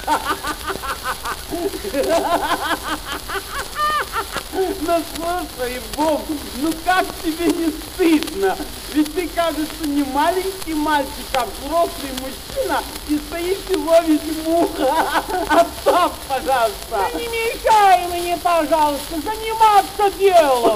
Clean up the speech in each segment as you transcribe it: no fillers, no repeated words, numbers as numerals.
Ну слушай, Боб, ну как тебе не стыдно? Ведь ты, кажется, не маленький мальчик, а взрослый мужчина, и стоишь и ловишь мух. Оставь, пожалуйста. Да не мешай мне, пожалуйста, заниматься делом.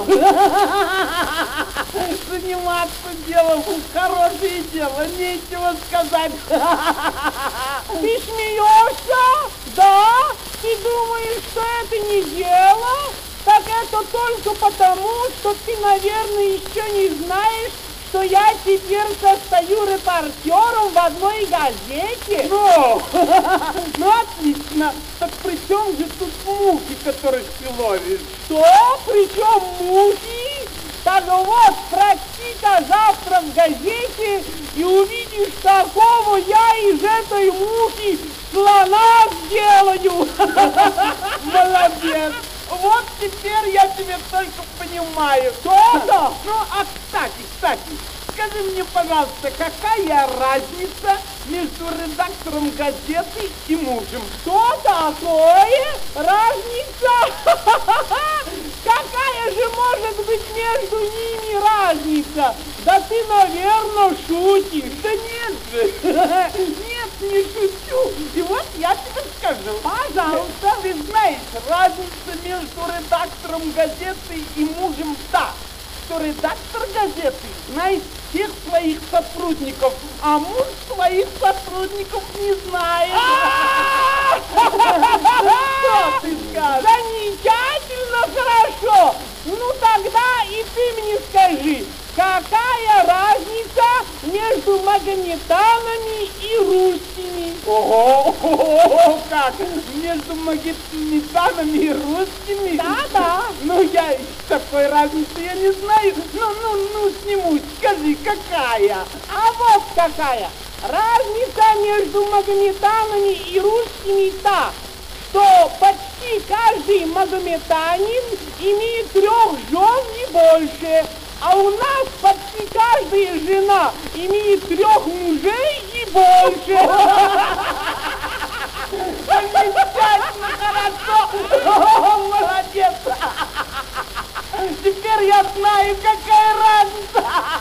Заниматься делом — хорошее дело, нечего сказать. Ты смеешься? Да? Ты думаешь, что это не дело? Так это только потому, что ты, наверное, еще не знаешь, что я теперь состою репортером в одной газете. Ну, отлично. Так при чем же тут мухи, которых ты ловишь? Что? При чем мухи? Так вот, прочти-ка завтра в газете и увидишь, какого я из этой мухи слона сделаю. Молодец. Вот теперь я тебя только понимаю. Что-то? Ну, а кстати, скажи мне, пожалуйста, какая разница между редактором газеты и мужем? Что такое? Разница? Какая же может быть между ними разница? Да ты, наверное, шутишь. Да нет же, нет, не шучу. И вот я тебе скажу. Пожалуйста. Ты знаешь, разница между редактором газеты и мужем та, что редактор газеты знает всех своих сотрудников, а муж своих сотрудников не знает. Что ты скажешь? Замечательно, хорошо. Ну тогда и ты мне скажи, какая разница между магометанами и русскими? Ого, как? Между магометанами и русскими? Да. Ну, я такой разницы я не знаю. Ну, снимусь, скажи, какая? А вот какая. Разница между магометанами и русскими та, что почти каждый магометанин имеет 3 жен и больше, а у нас почти каждая жена имеет 3 мужей и больше. Замечательно, хорошо. Молодец. Теперь я знаю, какая разница.